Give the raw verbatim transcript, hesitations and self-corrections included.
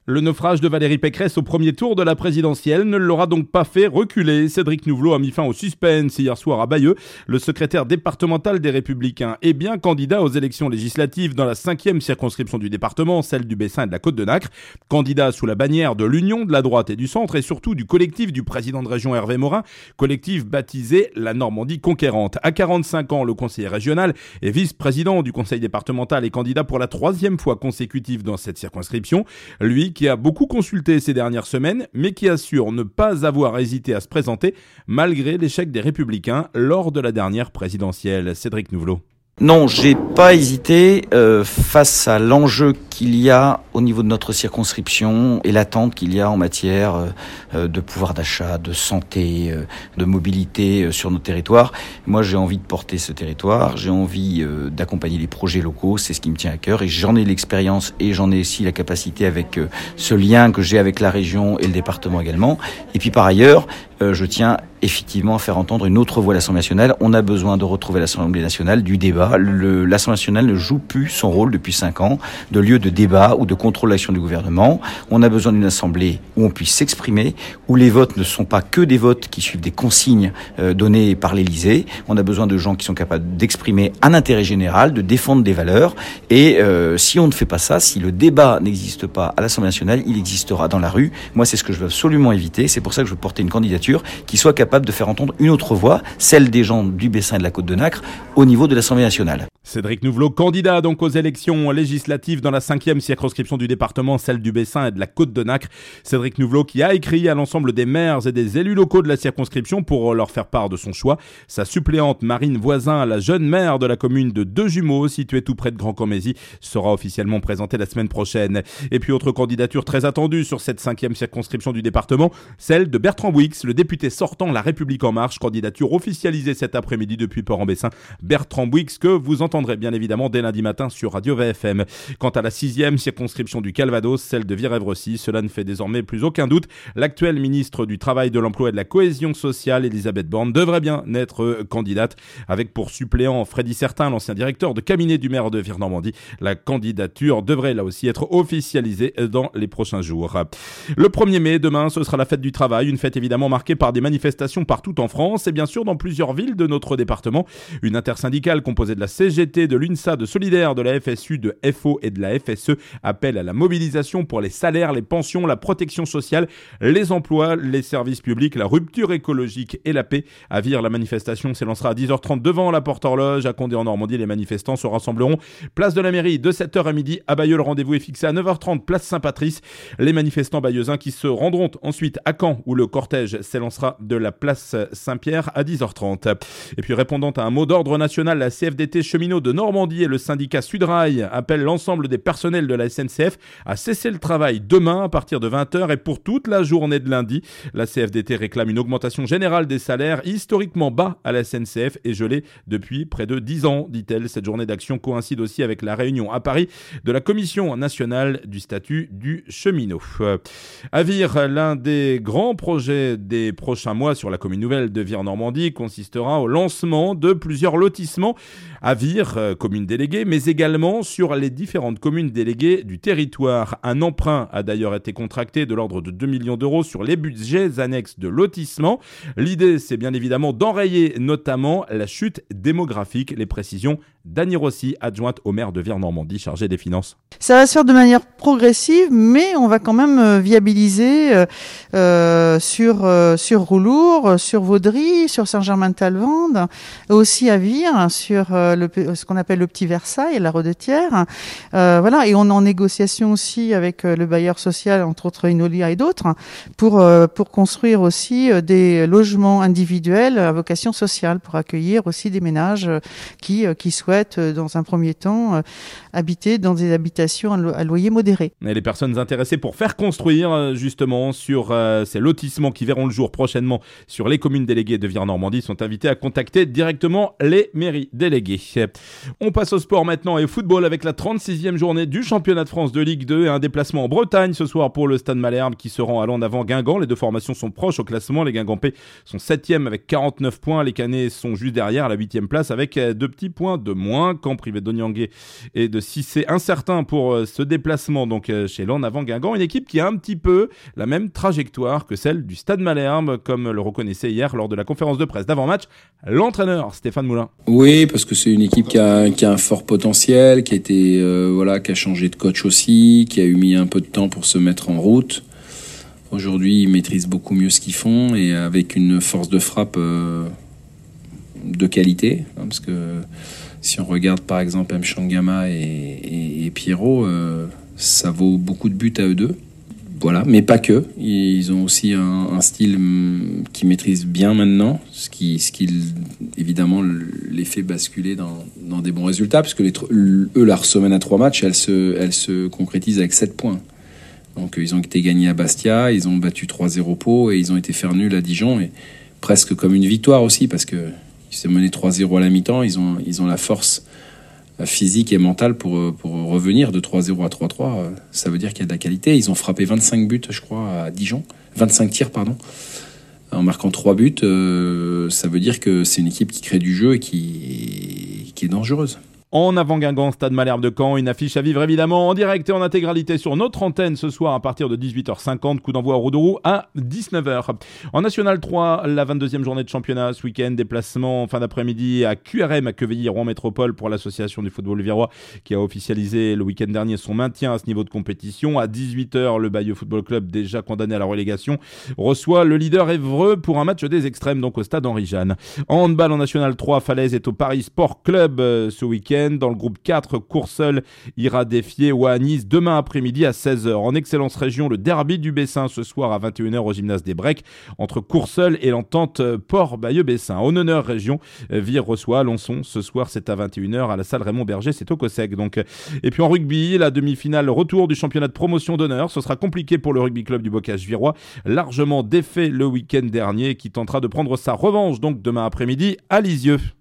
Le naufrage de Valérie Pécresse au premier tour de la présidentielle ne l'aura donc pas fait reculer. Cédric Nouvelot a mis fin au suspense hier soir à Bayeux. Le secrétaire départemental des Républicains est bien candidat aux élections législatives dans la cinquième circonscription du département, celle du Bessin et de la Côte-de-Nacre. Candidat sous la bannière de l'Union, de la droite et du centre et surtout du collectif du président de région Hervé Morin, collectif baptisé la Normandie conquérante. À quarante-cinq ans, le conseiller régional et vice-président du conseil départemental est candidat pour la troisième fois consécutive dans cette circonscription. Lui qui a beaucoup consulté ces dernières semaines, mais qui assure ne pas avoir hésité à se présenter malgré l'échec des Républicains lors de la dernière présidentielle. Cédric Nouvelot. Non, j'ai pas hésité euh, face à l'enjeu qu'il y a au niveau de notre circonscription et l'attente qu'il y a en matière euh, de pouvoir d'achat, de santé, euh, de mobilité euh, sur notre territoire. Moi, j'ai envie de porter ce territoire, j'ai envie euh, d'accompagner les projets locaux, c'est ce qui me tient à cœur et j'en ai l'expérience et j'en ai aussi la capacité avec euh, ce lien que j'ai avec la région et le département également. Et puis par ailleurs, euh, je tiens effectivement à faire entendre une autre voix à l'Assemblée nationale. On a besoin de retrouver l'Assemblée nationale du débat. Le, L'Assemblée nationale ne joue plus son rôle depuis cinq ans de lieu de débat ou de contrôle de l'action du gouvernement. On a besoin d'une assemblée où on puisse s'exprimer, où les votes ne sont pas que des votes qui suivent des consignes euh, données par l'Élysée. On a besoin de gens qui sont capables d'exprimer un intérêt général, de défendre des valeurs. Et euh, si on ne fait pas ça, si le débat n'existe pas à l'Assemblée nationale, il existera dans la rue. Moi, c'est ce que je veux absolument éviter. C'est pour ça que je veux porter une candidature qui soit capable de faire entendre une autre voix, celle des gens du Bessin et de la Côte-de-Nacre, au niveau de l'Assemblée nationale. Cédric Nouvelot, candidat donc aux élections législatives dans la cinquième circonscription du département, celle du Bessin et de la Côte-de-Nacre. Cédric Nouvelot qui a écrit à l'ensemble des maires et des élus locaux de la circonscription pour leur faire part de son choix. Sa suppléante Marine Voisin, la jeune maire de la commune de Deux-Jumeaux, située tout près de Grand-Cormézy, sera officiellement présentée la semaine prochaine. Et puis autre candidature très attendue sur cette cinquième circonscription du département, celle de Bertrand Bouix, le député sortant La République En Marche, candidature officialisée cet après-midi depuis Port-en-Bessin. Bertrand Bouix que vous entendrez bien évidemment dès lundi matin sur Radio V F M. Quant à la sixième circonscription du Calvados, celle de Virévrecy, cela ne fait désormais plus aucun doute. L'actuelle ministre du Travail, de l'Emploi et de la Cohésion sociale, Elisabeth Borne, devrait bien être candidate, avec pour suppléant Freddy Certain, l'ancien directeur de cabinet du maire de Vire-Normandie. La candidature devrait là aussi être officialisée dans les prochains jours. Le premier mai, demain, ce sera la fête du travail, une fête évidemment marquée par des manifestations partout en France et bien sûr dans plusieurs villes de notre département. Une intersyndicale composée de la C G T, de l'UNSA, de Solidaire, de la F S U, de F O et de la F S E appelle à la mobilisation pour les salaires, les pensions, la protection sociale, les emplois, les services publics, la rupture écologique et la paix. À Vire, la manifestation s'élancera à dix heures trente devant la Porte-Horloge. À Condé en Normandie, les manifestants se rassembleront place de la mairie de sept heures à midi. À Bayeux, le rendez-vous est fixé à neuf heures trente place Saint-Patrice. Les manifestants bayeuxins qui se rendront ensuite à Caen où le cortège s'élancera de la place Saint-Pierre à dix heures trente. Et puis répondant à un mot d'ordre national, la C F D T Cheminots de Normandie et le syndicat Sudrail appellent l'ensemble des personnels de la S N C F à cesser le travail demain à partir de vingt heures et pour toute la journée de lundi. La C F D T réclame une augmentation générale des salaires historiquement bas à la S N C F et gelée depuis près de dix ans, dit-elle. Cette journée d'action coïncide aussi avec la réunion à Paris de la Commission nationale du statut du cheminot. À Vire, l'un des grands projets des prochains mois sur la commune nouvelle de Vire-Normandie consistera au lancement de plusieurs lotissements à Vire, commune déléguée, mais également sur les différentes communes déléguées du territoire. Un emprunt a d'ailleurs été contracté de l'ordre de deux millions d'euros sur les budgets annexes de lotissement. L'idée, c'est bien évidemment d'enrayer notamment la chute démographique. Les précisions d'Annie Rossi, adjointe au maire de Vire-Normandie, chargée des finances. Ça va se faire de manière progressive, mais on va quand même viabiliser euh, euh, sur euh, sur Roulour, sur Vaudry, sur Saint-Germain-de-Talvende, aussi à Vire, sur euh, le, ce qu'on appelle le Petit Versailles, la Rodetière. Euh, voilà, et on est en négociation aussi avec euh, le bailleur social, entre autres Inolia et d'autres, pour euh, pour construire aussi euh, des logements individuels à vocation sociale, pour accueillir aussi des ménages euh, qui euh, qui souhaitent euh, dans un premier temps euh, habiter dans des habitations à, lo- à loyer modéré. Et les personnes intéressées pour faire construire justement sur euh, ces lotissements qui verront le jour prochainement sur les communes déléguées de Vire-Normandie sont invitées à contacter directement les mairies déléguées. On passe au sport maintenant et football avec la trente-sixième journée du championnat de France de Ligue deux et un déplacement en Bretagne ce soir pour le Stade Malherbe qui se rend à Lens avant Guingamp. Les deux formations sont proches au classement. Les Guingampais sont septième avec quarante-neuf points. Les Canets sont juste derrière à la huitième place avec deux petits points de moins. Caen privé d'Oniangé et de Cissé incertain pour ce déplacement donc chez Lens avant Guingamp. Une équipe qui a un petit peu la même trajectoire que celle du Stade Malherbe comme le reconnaissait hier lors de la conférence de presse d'avant-match l'entraîneur Stéphane Moulin. Oui, parce que c'est une équipe qui a, qui a un fort potentiel, qui a été euh, voilà, qui a changé de coach aussi, qui a eu mis un peu de temps pour se mettre en route. Aujourd'hui, ils maîtrisent beaucoup mieux ce qu'ils font et avec une force de frappe euh, de qualité, hein, parce que si on regarde par exemple Mchangama et, et, et Pierrot, euh, ça vaut beaucoup de buts à eux deux. Voilà, mais pas que. Ils ont aussi un, un style qu'ils maîtrisent bien maintenant, ce qui, ce qui évidemment les fait basculer dans, dans des bons résultats, parce que les, eux, leur semaine à trois matchs, elle se, elle se concrétise avec sept points. Donc ils ont été gagnés à Bastia, ils ont battu trois zéro Pau et ils ont été faire nul à Dijon, et presque comme une victoire aussi, parce qu'ils s'est mené trois zéro à la mi-temps, ils ont, ils ont la force physique et mentale pour, pour revenir de trois zéro à trois trois. Ça veut dire qu'il y a de la qualité. Ils ont frappé vingt-cinq buts, je crois, à Dijon. vingt-cinq tirs, pardon. En marquant trois buts, euh, ça veut dire que c'est une équipe qui crée du jeu et qui, qui est dangereuse. En avant Guingamp, Stade Malherbe de Caen, une affiche à vivre évidemment en direct et en intégralité sur notre antenne ce soir à partir de dix-huit heures cinquante, coup d'envoi au Roux-de-Roux à dix-neuf heures. En National trois, la vingt-deuxième journée de championnat ce week-end, déplacement en fin d'après-midi à Q R M à Quevilly-Rouen Métropole pour l'association du football virois qui a officialisé le week-end dernier son maintien à ce niveau de compétition. À dix-huit heures, le Bayeux Football Club, déjà condamné à la relégation, reçoit le leader Évreux pour un match des extrêmes donc au stade Henri-Jeanne. En handball en National trois, Falaise est au Paris Sport Club euh, ce week-end. Dans le groupe quatre, Courseulles ira défier Ouahanis demain après-midi à seize heures. En Excellence Région, le derby du Bessin ce soir à vingt et une heures au gymnase des Brecs entre Courseulles et l'entente Port-Bayeux-Bessin. En Honneur Région, Vire reçoit Alençon ce soir, c'est à vingt et une heures à la salle Raymond Berger, c'est au Cossec. Donc. Et puis en rugby, la demi-finale retour du championnat de promotion d'honneur. Ce sera compliqué pour le rugby club du Bocage virois, largement défait le week-end dernier, qui tentera de prendre sa revanche donc demain après-midi à Lisieux.